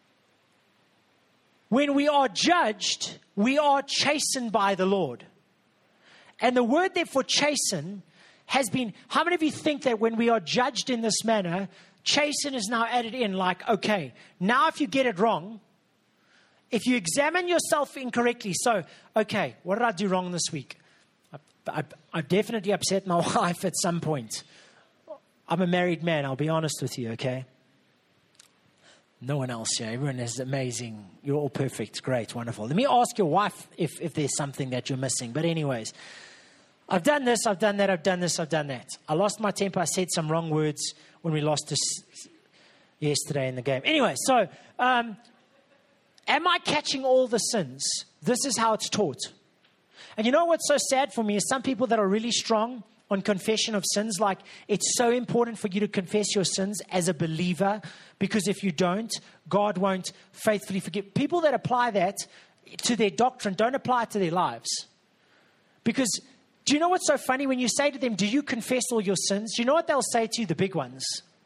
S2: when we are judged, we are chastened by the Lord. And the word there for chasten has been, how many of you think that when we are judged in this manner, chasten is now added in, like, okay, now if you get it wrong, if you examine yourself incorrectly, so, okay, what did I do wrong this week? I definitely upset my wife at some point. I'm a married man, I'll be honest with you, okay? No one else here. Everyone is amazing. You're all perfect. Great. Wonderful. Let me ask your wife if there's something that you're missing. But anyways, I've done this, I've done that, I've done this, I've done that. I lost my temper. I said some wrong words when we lost this yesterday in the game. Anyway, so am I catching all the sins? This is how it's taught. And you know what's so sad for me is some people that are really strong on confession of sins, like it's so important for you to confess your sins as a believer, because if you don't, God won't faithfully forgive. People that apply that to their doctrine don't apply it to their lives. Because do you know what's so funny? When you say to them, do you confess all your sins? Do you know what they'll say to you? The big ones.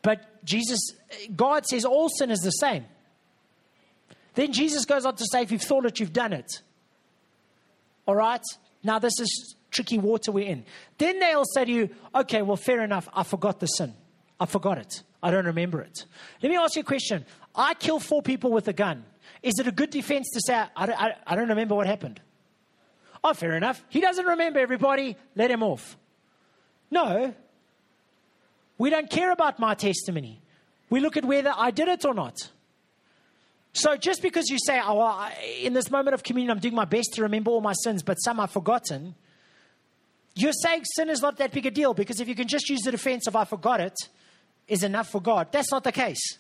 S2: But God says all sin is the same. Then Jesus goes on to say, if you've thought it, you've done it. All right? Now this is tricky water we're in. Then they'll say to you, okay, well, fair enough. I forgot the sin. I forgot it. I don't remember it. Let me ask you a question. I killed 4 people with a gun. Is it a good defense to say, I don't remember what happened? Oh, fair enough. He doesn't remember everybody. Let him off. No. We don't care about my testimony. We look at whether I did it or not. So just because you say, oh, well, in this moment of communion, I'm doing my best to remember all my sins, but some I've forgotten, you're saying sin is not that big a deal, because if you can just use the defense of I forgot it is enough for God. That's not the case.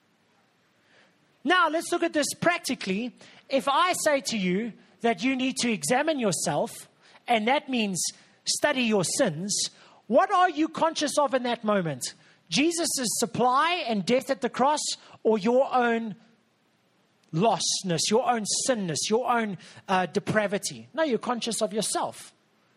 S2: Now, let's look at this practically. If I say to you that you need to examine yourself, and that means study your sins, what are you conscious of in that moment? Jesus' supply and death at the cross, or your own lostness, your own sinness, your own depravity? No, you're conscious of yourself.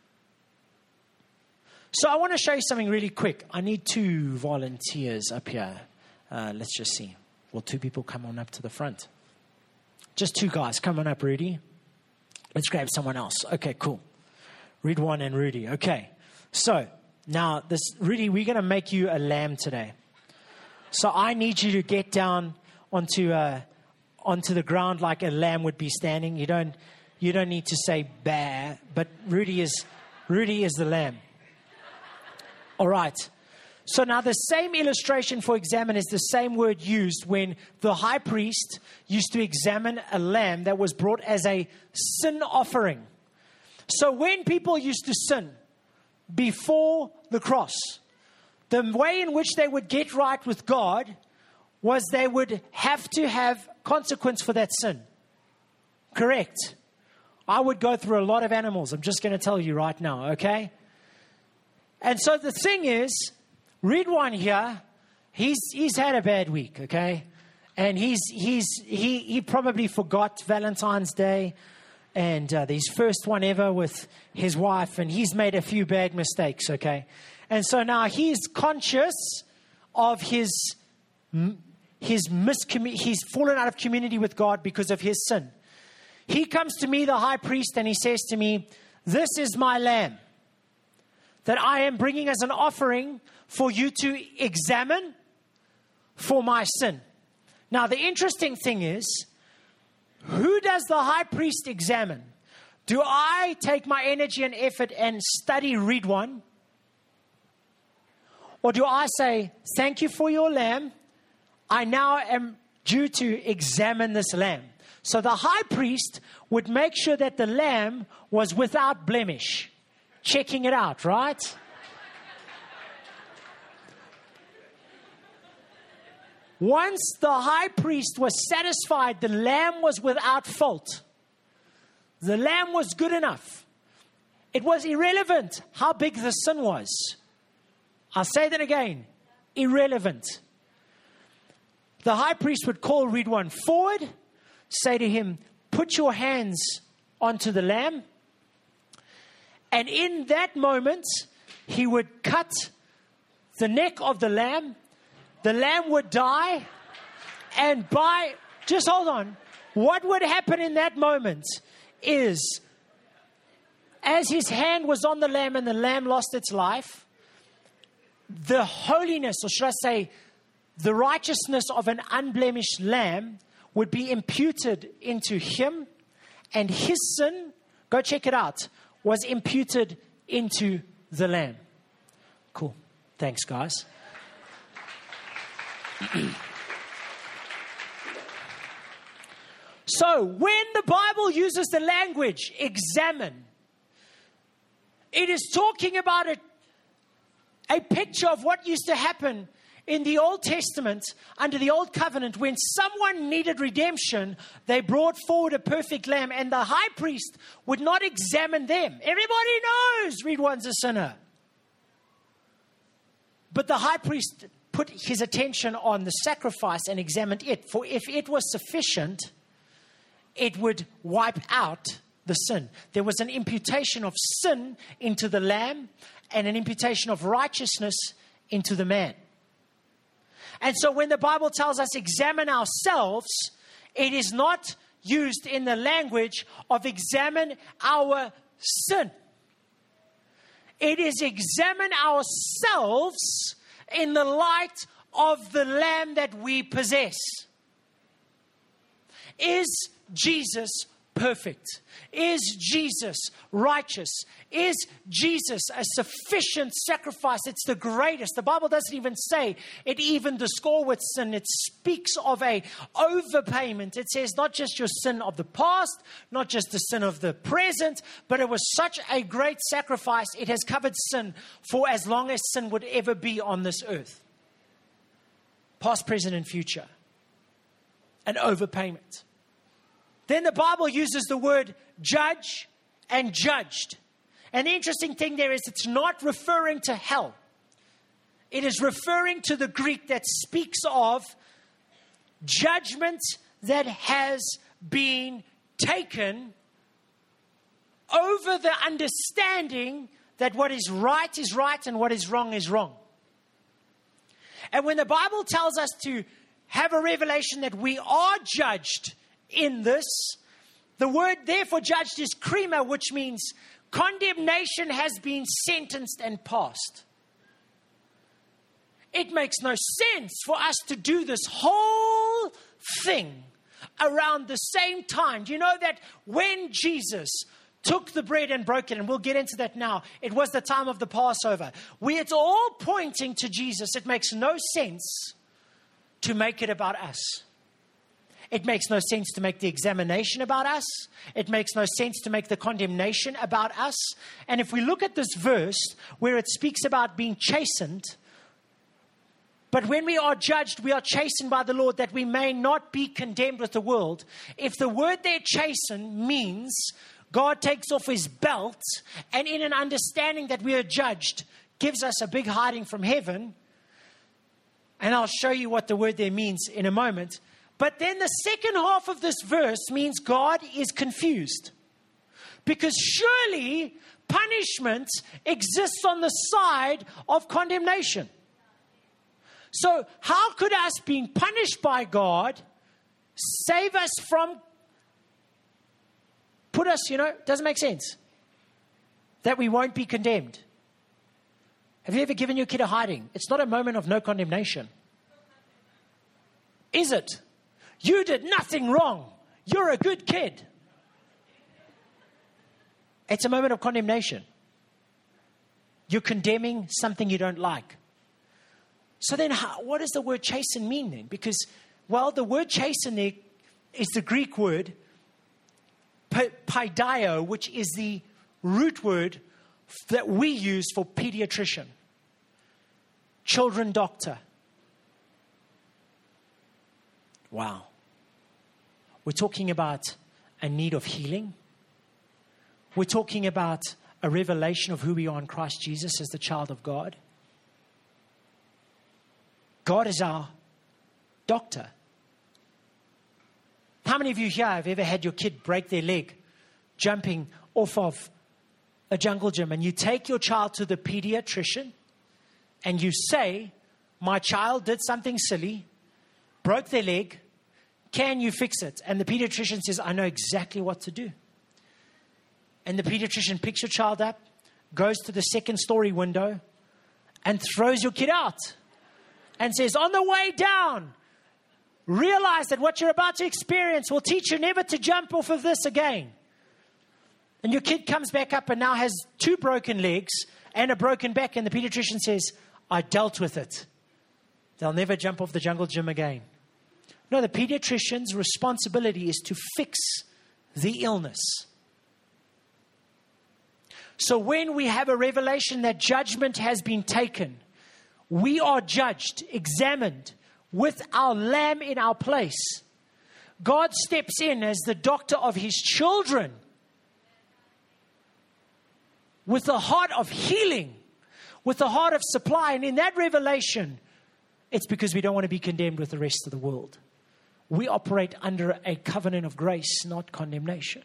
S2: So I want to show you something really quick. I need 2 volunteers up here. Let's just see. Will 2 people come on up to the front? Just 2 guys. Come on up, Rudy. Let's grab someone else. Okay, cool. Ridwan and Rudy. Okay. So now, Rudy, we're going to make you a lamb today. So I need you to get down onto the ground like a lamb would be standing. You don't need to say bah, but Rudy is the lamb. All right. So now the same illustration for examine is the same word used when the high priest used to examine a lamb that was brought as a sin offering. So when people used to sin before the cross, the way in which they would get right with God was they would have to have consequence for that sin. Correct. I would go through a lot of animals. I'm just going to tell you right now, okay? And so the thing is, Ridwan here, he's had a bad week, okay? And he probably forgot Valentine's Day and his first one ever with his wife, and he's made a few bad mistakes, okay? And so now he's conscious of he's fallen out of community with God because of his sin. He comes to me, the high priest, and he says to me, this is my lamb that I am bringing as an offering for you to examine for my sin. Now, the interesting thing is, who does the high priest examine? Do I take my energy and effort and study Ridwan? Or do I say, thank you for your lamb. I now am due to examine this lamb. So the high priest would make sure that the lamb was without blemish. Checking it out, right? Once the high priest was satisfied the lamb was without fault, the lamb was good enough, it was irrelevant how big the sin was. I'll say that again. Irrelevant. The high priest would call Ridwan forward, say to him, put your hands onto the lamb. And in that moment, he would cut the neck of the lamb. The lamb would die. And just hold on. What would happen in that moment is, as his hand was on the lamb and the lamb lost its life, the holiness, or should I say, the righteousness of an unblemished lamb would be imputed into him, and his sin, go check it out, was imputed into the lamb. Cool. Thanks, guys. So, when the Bible uses the language examine, it is talking about a picture of what used to happen in the Old Testament, under the Old Covenant. When someone needed redemption, they brought forward a perfect lamb, and the high priest would not examine them. Everybody knows Ridwan's a sinner. But the high priest put his attention on the sacrifice and examined it. For if it was sufficient, it would wipe out the sin. There was an imputation of sin into the lamb and an imputation of righteousness into the man. And so when the Bible tells us examine ourselves, it is not used in the language of examine our sin. It is examine ourselves in the light of the Lamb that we possess. Is Jesus perfect? Is Jesus righteous? Is Jesus a sufficient sacrifice? It's the greatest. The Bible doesn't even say it evened the score with sin. It speaks of a overpayment. It says not just your sin of the past, not just the sin of the present, but it was such a great sacrifice. It has covered sin for as long as sin would ever be on this earth. Past, present, and future. An overpayment. Then the Bible uses the word judge and judged. An interesting thing there is it's not referring to hell. It is referring to the Greek that speaks of judgment that has been taken over the understanding that what is right and what is wrong is wrong. And when the Bible tells us to have a revelation that we are judged in this, the word therefore judged is krima, which means condemnation has been sentenced and passed. It makes no sense for us to do this whole thing around the same time. Do you know that when Jesus took the bread and broke it, and we'll get into that now, it was the time of the Passover. It's all pointing to Jesus. It makes no sense to make it about us. It makes no sense to make the examination about us. It makes no sense to make the condemnation about us. And if we look at this verse where it speaks about being chastened, but when we are judged, we are chastened by the Lord that we may not be condemned with the world. If the word there, chasten, means God takes off his belt and in an understanding that we are judged, gives us a big hiding from heaven. And I'll show you what the word there means in a moment. But then the second half of this verse means God is confused. Because surely punishment exists on the side of condemnation. So how could us being punished by God save us from, put us, doesn't make sense. That we won't be condemned. Have you ever given your kid a hiding? It's not a moment of no condemnation. Is it? You did nothing wrong. You're a good kid. It's a moment of condemnation. You're condemning something you don't like. So then what does the word chasten mean then? Because, the word chasten there is the Greek word paidio, which is the root word that we use for pediatrician, children doctor. Wow. We're talking about a need of healing. We're talking about a revelation of who we are in Christ Jesus as the child of God. God is our doctor. How many of you here have ever had your kid break their leg jumping off of a jungle gym, and you take your child to the pediatrician and you say, my child did something silly, broke their leg, can you fix it? And the pediatrician says, I know exactly what to do. And the pediatrician picks your child up, goes to the second story window and throws your kid out and says, on the way down, realize that what you're about to experience will teach you never to jump off of this again. And your kid comes back up and now has 2 broken legs and a broken back. And the pediatrician says, I dealt with it. They'll never jump off the jungle gym again. No, the pediatrician's responsibility is to fix the illness. So when we have a revelation that judgment has been taken, we are judged, examined, with our lamb in our place. God steps in as the doctor of his children with the heart of healing, with the heart of supply. And in that revelation, it's because we don't want to be condemned with the rest of the world. We operate under a covenant of grace, not condemnation.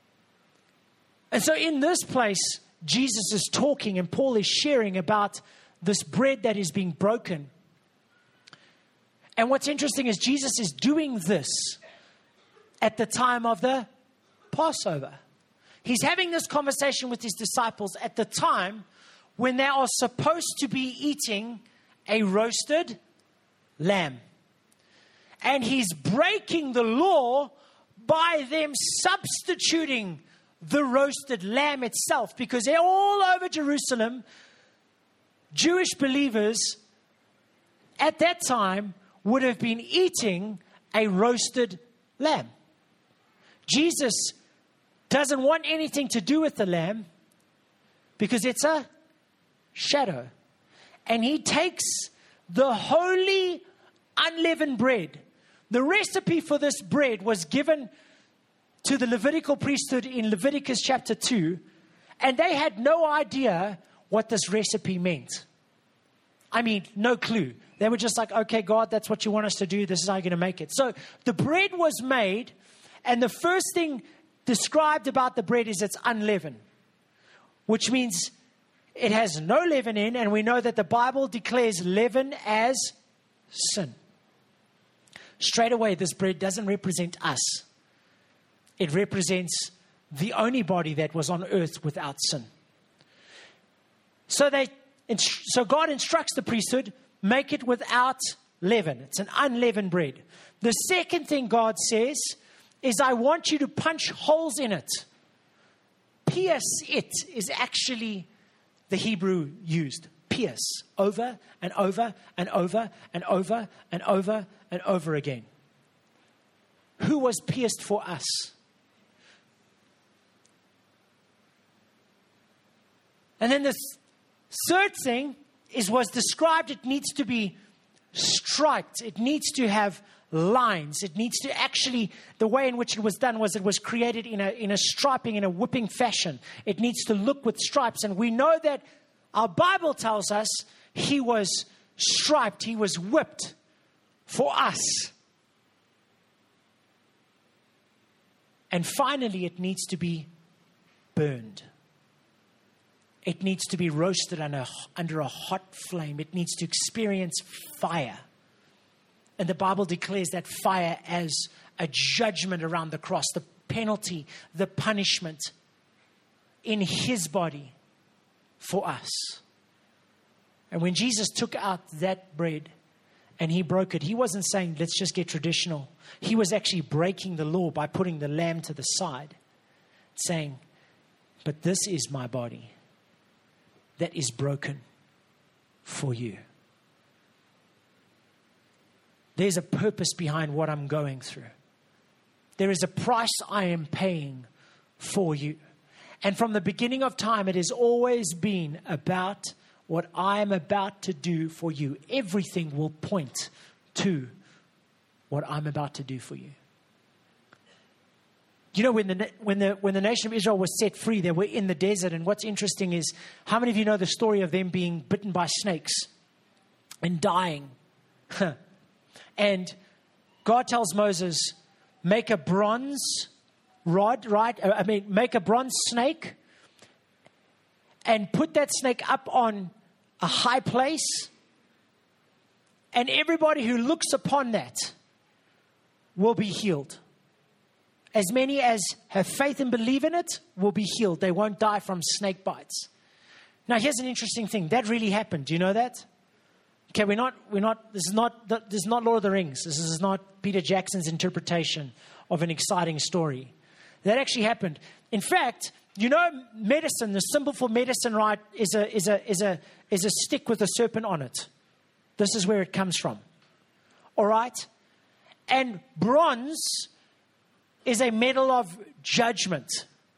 S2: And so in this place, Jesus is talking and Paul is sharing about this bread that is being broken. And what's interesting is Jesus is doing this at the time of the Passover. He's having this conversation with his disciples at the time when they are supposed to be eating a roasted lamb. And he's breaking the law by them substituting the roasted lamb itself. Because they're all over Jerusalem, Jewish believers at that time would have been eating a roasted lamb. Jesus doesn't want anything to do with the lamb because it's a shadow. And he takes the holy unleavened bread. The recipe for this bread was given to the Levitical priesthood in Leviticus chapter 2, and they had no idea what this recipe meant. I mean, no clue. They were just like, okay, God, that's what you want us to do. This is how you're going to make it. So the bread was made, and the first thing described about the bread is it's unleavened, which means it has no leaven in, and we know that the Bible declares leaven as sin. Straight away, this bread doesn't represent us. It represents the only body that was on earth without sin. So God instructs the priesthood, make it without leaven. It's an unleavened bread. The second thing God says is, I want you to punch holes in it. Pierce it is actually the Hebrew used. Pierce over and over and over and over and over and over again. Who was pierced for us? And then the third thing was described, it needs to be striped. It needs to have lines. It needs to actually, the way in which it was done was it was created in a striping, in a whipping fashion. It needs to look with stripes. And we know that our Bible tells us he was striped, he was whipped for us. And finally, it needs to be burned. It needs to be roasted under a hot flame. It needs to experience fire. And the Bible declares that fire as a judgment around the cross, the penalty, the punishment in his body for us. And when Jesus took out that bread and he broke it, he wasn't saying, let's just get traditional. He was actually breaking the law by putting the lamb to the side, saying, but this is my body that is broken for you. There's a purpose behind what I'm going through. There is a price I am paying for you. And from the beginning of time, it has always been about what I am about to do for you. Everything will point to what I'm about to do for you. You know, when the nation of Israel was set free, they were in the desert. And what's interesting is, how many of you know the story of them being bitten by snakes and dying? And God tells Moses, make a bronze rod, right? Make a bronze snake and put that snake up on a high place. And everybody who looks upon that will be healed. As many as have faith and believe in it will be healed. They won't die from snake bites. Now, here's an interesting thing. That really happened. Do you know that? Okay, this is not Lord of the Rings. This is not Peter Jackson's interpretation of an exciting story. That actually happened. In fact, you know, medicine, the symbol for medicine, right, is a stick with a serpent on it. This is where it comes from. All right? And bronze is a medal of judgment.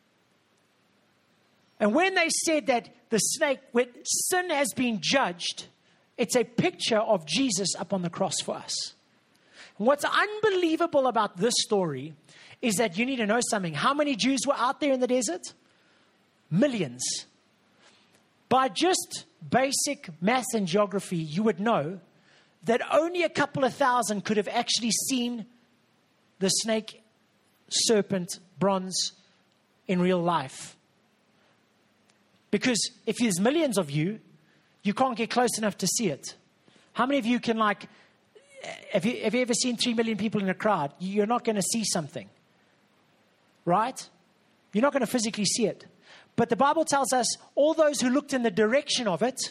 S2: And when they said that the snake, when sin has been judged, it's a picture of Jesus up on the cross for us. And what's unbelievable about this story is that you need to know something. How many Jews were out there in the desert? Millions. By just basic math and geography, you would know that only a couple of thousand could have actually seen the snake, serpent, bronze in real life. Because if there's millions of you, you can't get close enough to see it. How many of you can have you ever seen 3 million people in a crowd? You're not going to see something. Right? You're not going to physically see it. But the Bible tells us all those who looked in the direction of it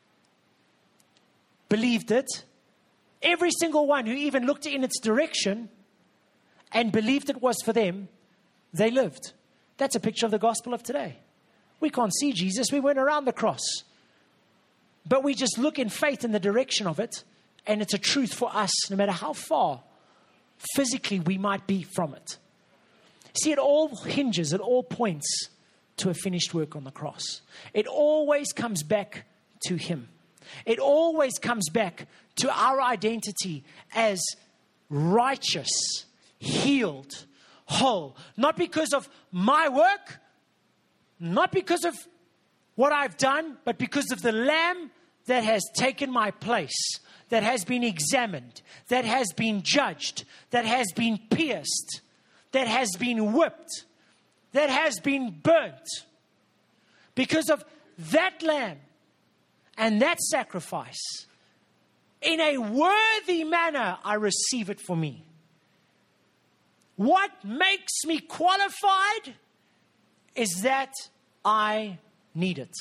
S2: believed it. Every single one who even looked in its direction and believed it was for them, they lived. That's a picture of the gospel of today. We can't see Jesus. We went around the cross. But we just look in faith in the direction of it, and it's a truth for us, no matter how far physically we might be from it. See, it all hinges, it all points to a finished work on the cross. It always comes back to Him. It always comes back to our identity as righteous, healed, whole. Not because of my work, not because of what I've done, but because of the Lamb that has taken my place, that has been examined, that has been judged, that has been pierced, that has been whipped, that has been burnt. Because of that Lamb and that sacrifice, in a worthy manner, I receive it for me. What makes me qualified is that I need it.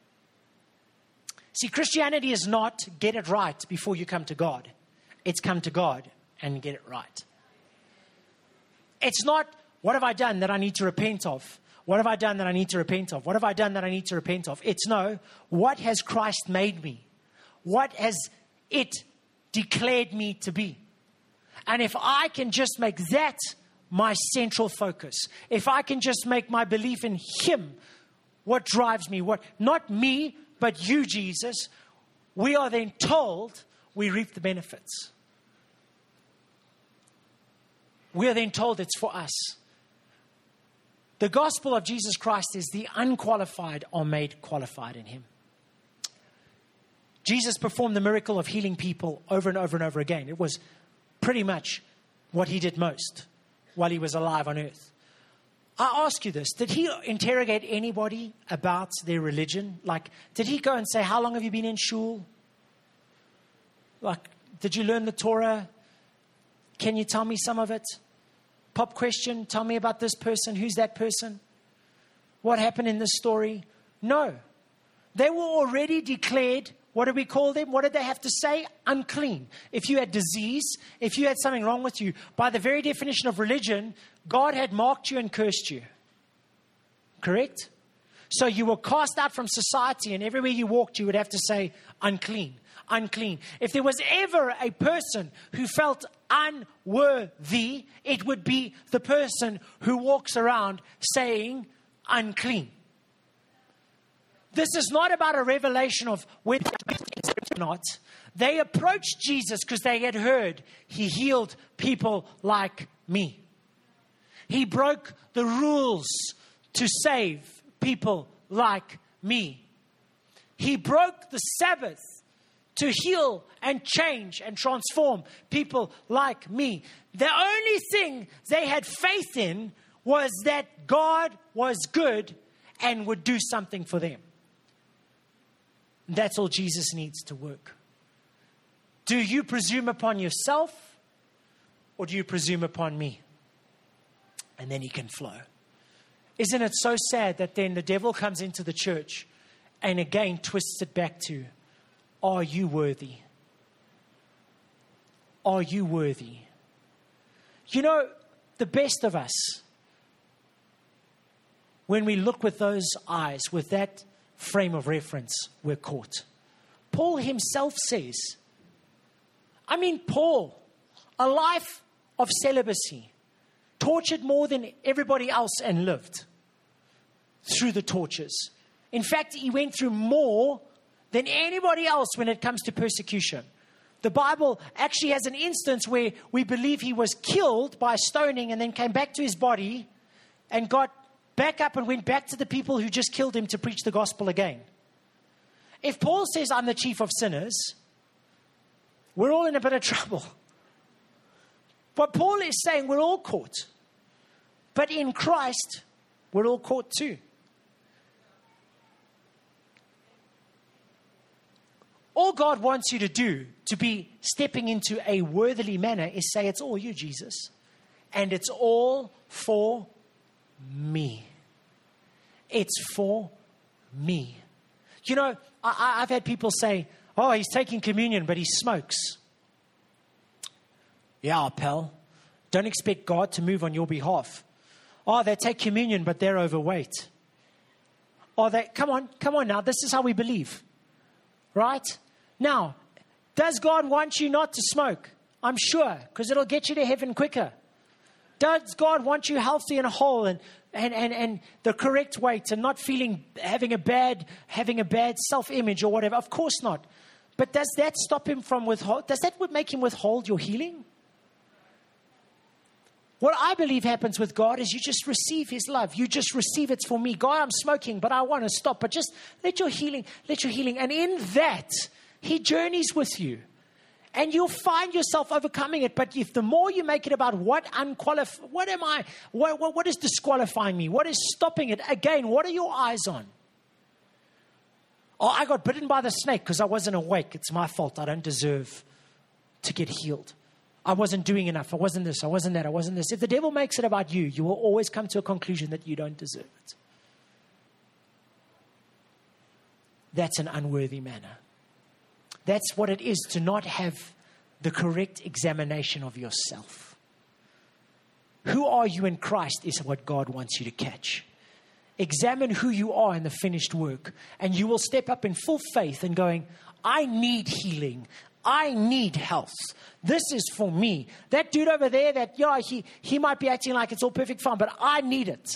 S2: See, Christianity is not get it right before you come to God. It's come to God and get it right. It's not, what have I done that I need to repent of? What have I done that I need to repent of? What have I done that I need to repent of? It's no, what has Christ made me? What has it declared me to be? And if I can just make that my central focus, if I can just make my belief in Him what drives me, not me, but you, Jesus, we are then told we reap the benefits. We are then told it's for us. The gospel of Jesus Christ is the unqualified are made qualified in Him. Jesus performed the miracle of healing people over and over and over again. It was pretty much what He did most while He was alive on earth. I ask you this, did He interrogate anybody about their religion? Did He go and say, how long have you been in shul? Did you learn the Torah? Can you tell me some of it? Pop question, tell me about this person. Who's that person? What happened in this story? No. They were already declared, what do we call them? What did they have to say? Unclean. If you had disease, if you had something wrong with you, by the very definition of religion, God had marked you and cursed you. Correct? So you were cast out from society, and everywhere you walked, you would have to say, unclean, unclean. If there was ever a person who felt unworthy, it would be the person who walks around saying, unclean. This is not about a revelation of whether or not. They approached Jesus because they had heard He healed people like me. He broke the rules to save people like me. He broke the Sabbath to heal and change and transform people like me. The only thing they had faith in was that God was good and would do something for them. That's all Jesus needs to work. Do you presume upon yourself, or do you presume upon me? And then He can flow. Isn't it so sad that then the devil comes into the church and again twists it back to, are you worthy? Are you worthy? You know, the best of us, when we look with those eyes, with that frame of reference, we're caught. Paul himself says, Paul, a life of celibacy, tortured more than everybody else and lived through the tortures. In fact, he went through more than anybody else when it comes to persecution. The Bible actually has an instance where we believe he was killed by stoning and then came back to his body and got back up and went back to the people who just killed him to preach the gospel again. If Paul says, I'm the chief of sinners, we're all in a bit of trouble. But Paul is saying we're all caught. But in Christ, we're all caught too. All God wants you to do to be stepping into a worthily manner is say, it's all you, Jesus. And it's all for me. It's for me. You know, I've had people say, oh, he's taking communion, but he smokes. Yeah, pal. Don't expect God to move on your behalf. Oh, they take communion, but they're overweight. Oh, come on now. This is how we believe. Right? Now, does God want you not to smoke? I'm sure, because it'll get you to heaven quicker. Does God want you healthy and whole and the correct weight and not having a bad self-image or whatever? Of course not. But does that stop him from does that make him withhold your healing? What I believe happens with God is you just receive his love. You just receive it's for me. God, I'm smoking, but I want to stop. But just let your healing. And in that, he journeys with you. And you'll find yourself overcoming it. But if the more you make it about what is disqualifying me? What is stopping it? Again, what are your eyes on? Oh, I got bitten by the snake because I wasn't awake. It's my fault. I don't deserve to get healed. I wasn't doing enough. I wasn't this. I wasn't that. I wasn't this. If the devil makes it about you, you will always come to a conclusion that you don't deserve it. That's an unworthy manner. That's what it is to not have the correct examination of yourself. Who are you in Christ is what God wants you to catch. Examine who you are in the finished work, and you will step up in full faith and going, I need healing. I need health. This is for me. That dude over there, he might be acting like it's all perfect fine, but I need it.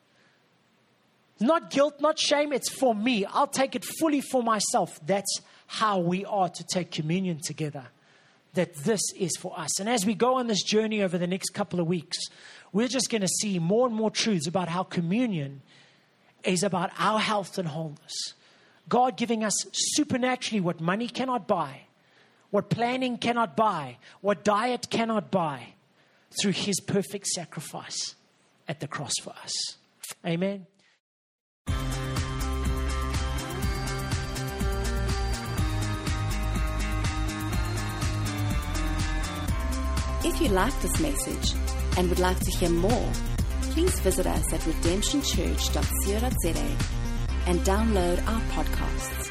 S2: Not guilt, not shame. It's for me. I'll take it fully for myself. That's how we are to take communion together. That this is for us. And as we go on this journey over the next couple of weeks, we're just going to see more and more truths about how communion is about our health and wholeness. God giving us supernaturally what money cannot buy, what planning cannot buy, what diet cannot buy, through his perfect sacrifice at the cross for us. Amen.
S1: If you like this message and would like to hear more, please visit us at redemptionchurch.co.za and download our podcasts.